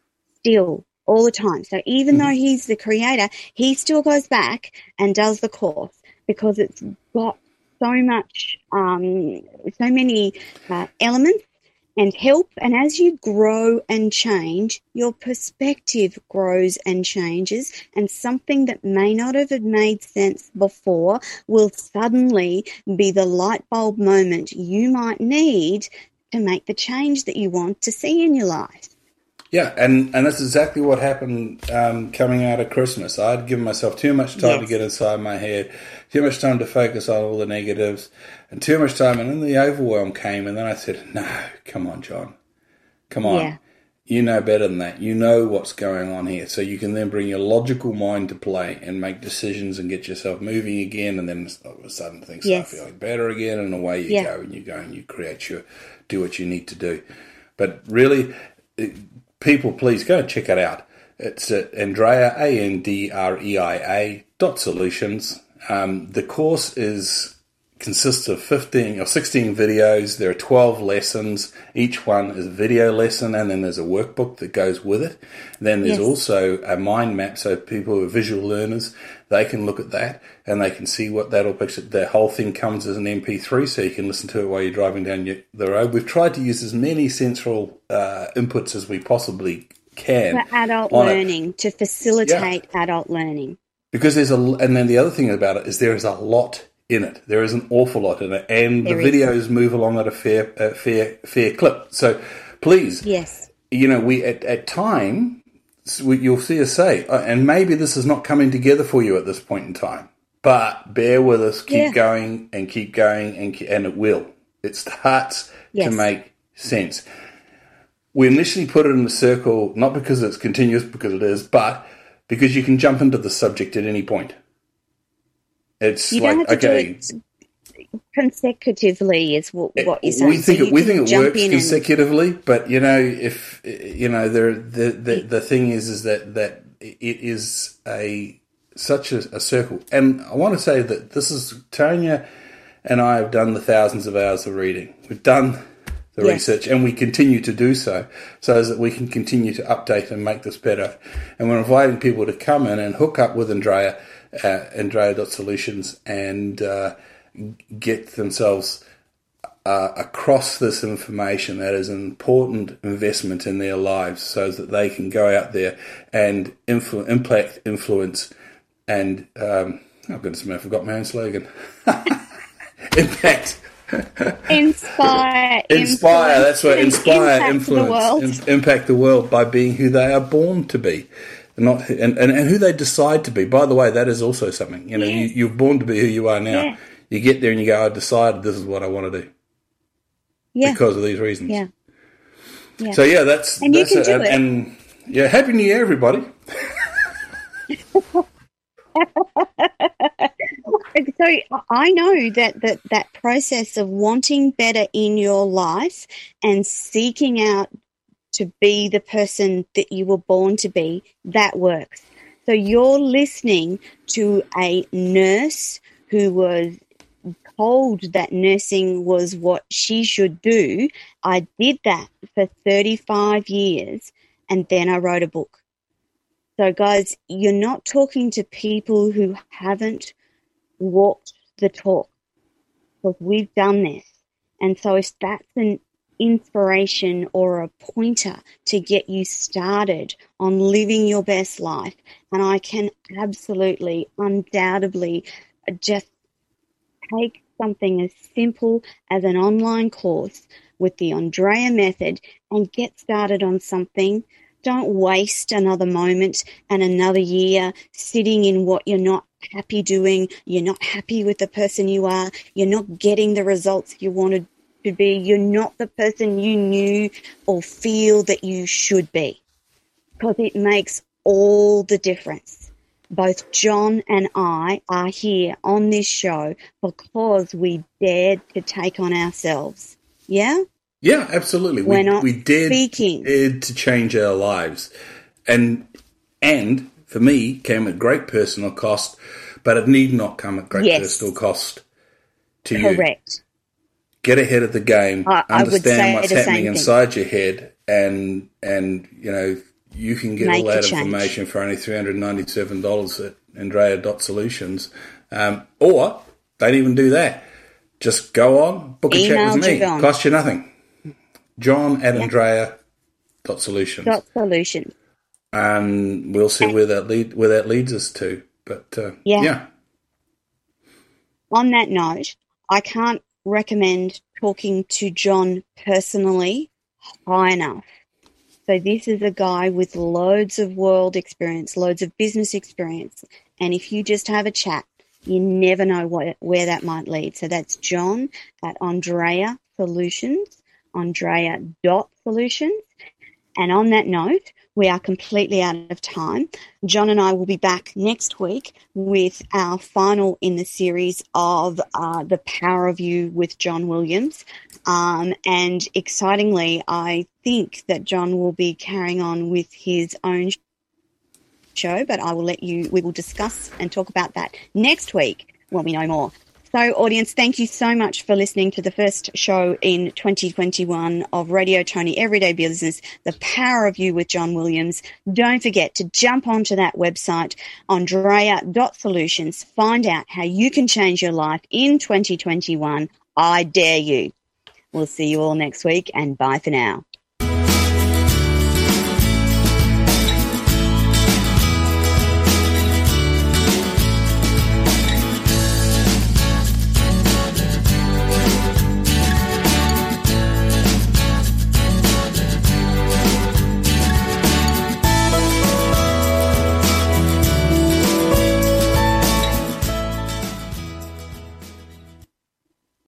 still all the time. So even mm-hmm. though he's the creator, he still goes back and does the course because it's got so much, um, so many uh, elements and help. And as you grow and change, your perspective grows and changes, and something that may not have made sense before will suddenly be the light bulb moment you might need to make the change that you want to see in your life. Yeah, and, and that's exactly what happened um, coming out of Christmas. I'd given myself too much time yes. to get inside my head, too much time to focus on all the negatives, and too much time, and then the overwhelm came, and then I said, no, come on, John. Come on. Yeah. You know better than that. You know what's going on here. So you can then bring your logical mind to play and make decisions and get yourself moving again, and then all of a sudden things yes. start feeling better again, and away you yeah. go, and you go and you create your, do what you need to do. But really... It, people, please go and check it out. It's at Andrea, A N D R E I A, dot solutions. Um, the course is consists of fifteen or sixteen videos. There are twelve lessons. Each one is a video lesson, and then there's a workbook that goes with it. Then there's yes. also a mind map, so people who are visual learners, they can look at that, and they can see what that'll picture. The whole thing comes as an M P three, so you can listen to it while you're driving down your, the road. We've tried to use as many central uh, inputs as we possibly can. For adult learning, it. to facilitate yeah. adult learning. Because there's a, and then the other thing about it is there is a lot in it. There is an awful lot in it, and there the videos is. move along at a fair, a fair, fair clip. So please, yes, you know, we at, at time you'll see us say, and maybe this is not coming together for you at this point in time, but bear with us, keep yeah. going and keep going, and and it will. It starts yes. to make sense. We initially put it in the circle not because it's continuous, because it is, but because you can jump into the subject at any point. It's you like, don't have to okay, do it consecutively is what, what you're saying. We think so it, we think it works consecutively, and... but you know, if you know, there the the, the thing is, is that, that it is a such a, a circle. And I want to say that this is Tanya and I have done the thousands of hours of reading. We've done the yes. research, and we continue to do so, so that we can continue to update and make this better. And we're inviting people to come in and hook up with Andrea. Uh, Andrea dot solutions and uh, get themselves uh, across this information that is an important investment in their lives, so that they can go out there and influ- impact, influence, and um, oh goodness me, I forgot my own slogan. Impact. Inspire. Inspire. That's right. Inspire, impact influence, the world. In, impact the world by being who they are born to be. Not and, and, and who they decide to be. By the way, that is also something. You know, yes. you, you're born to be who you are now. Yeah. You get there and you go, I decided this is what I want to do. Yeah. Because of these reasons. Yeah. yeah. So, yeah, that's... And that's you can a, do and, it. And, yeah, Happy New Year, everybody. So I know that, that that process of wanting better in your life and seeking out to be the person that you were born to be, that works. So you're listening to a nurse who was told that nursing was what she should do. I did that for thirty-five years, and then I wrote a book. So, guys, you're not talking to people who haven't walked the talk, because we've done this. And so if that's an inspiration or a pointer to get you started on living your best life, and I can absolutely, undoubtedly just take something as simple as an online course with the Andrea method and get started on something. Don't waste another moment and another year sitting in what you're not happy doing. You're not happy with the person you are. You're not getting the results you wanted to be. You're not the person you knew or feel that you should be, because it makes all the difference. Both John and I are here on this show because we dared to take on ourselves. Yeah? Yeah, absolutely. We're we, not we dared, speaking. dared to change our lives. And, and for me, came at great personal cost, but it need not come at great yes. personal cost to Correct. you. Correct. get ahead of the game, I, understand I what's happening inside your head, and and you know you can get Make all that information for only three hundred ninety-seven dollars at Andrea dot solutions, um, or don't even do that. Just go on, book a Email chat with me. John. Cost you nothing. John at yeah. Andrea dot solutions. Dot solutions. And we'll see and, where that lead where that leads us to. But uh, yeah. yeah. On that note, I can't recommend talking to John personally high enough. So this is a guy with loads of world experience, loads of business experience. And if you just have a chat, you never know what, where that might lead. So that's John at Andrea Solutions, Andrea dot solutions. And on that note, we are completely out of time. John and I will be back next week with our final in the series of uh, The Power of You with John Williams. Um, and excitingly, I think that John will be carrying on with his own show, but I will let you, we will discuss and talk about that next week when we know more. So, audience, thank you so much for listening to the first show in twenty twenty-one of Radio Tony Everyday Business, The Power of You with John Williams. Don't forget to jump onto that website, Andrea dot solutions. Find out how you can change your life in twenty twenty-one. I dare you. We'll see you all next week, and bye for now.